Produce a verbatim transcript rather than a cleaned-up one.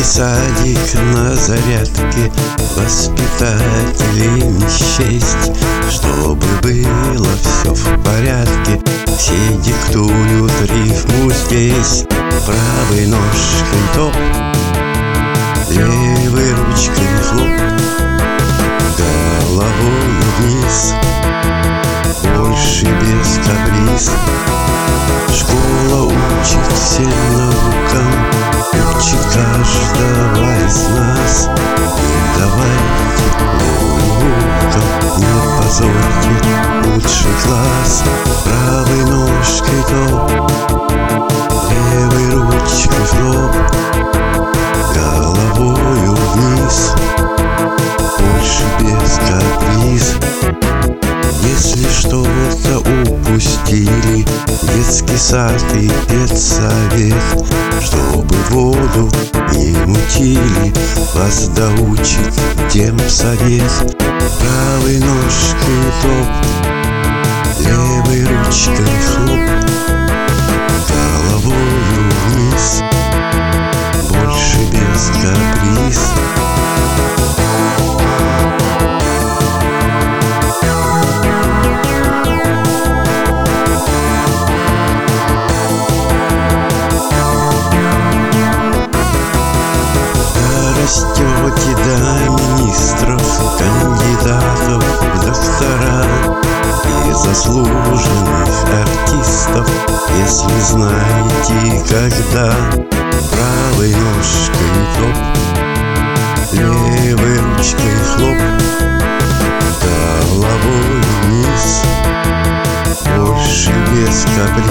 садик на зарядке, воспитателей не счесть. Чтобы было все в порядке, все диктуют рифму здесь. Правой ножкой топ, левой ручкой хлоп, головой вниз, больше без каприз. Школа учит всем наукам, учит каждого из нас. Не давайте урокам, не позорьте лучший класс. Правой ножкой топ, левой ручкой хлоп, головою вниз, больше без каприз. Если что-то упустили, детский сад и педсовет, чтобы воду не мутили, вас доучит демсовет. Правой ножкой топ, левой ручкой хлоп, головою вниз, больше без каприз. Растете до министров, кандидатов в доктора и заслуженных артистов, если знаете, когда. Правой ножкой топ, левой ручкой хлоп, головой вниз, больше без каприз.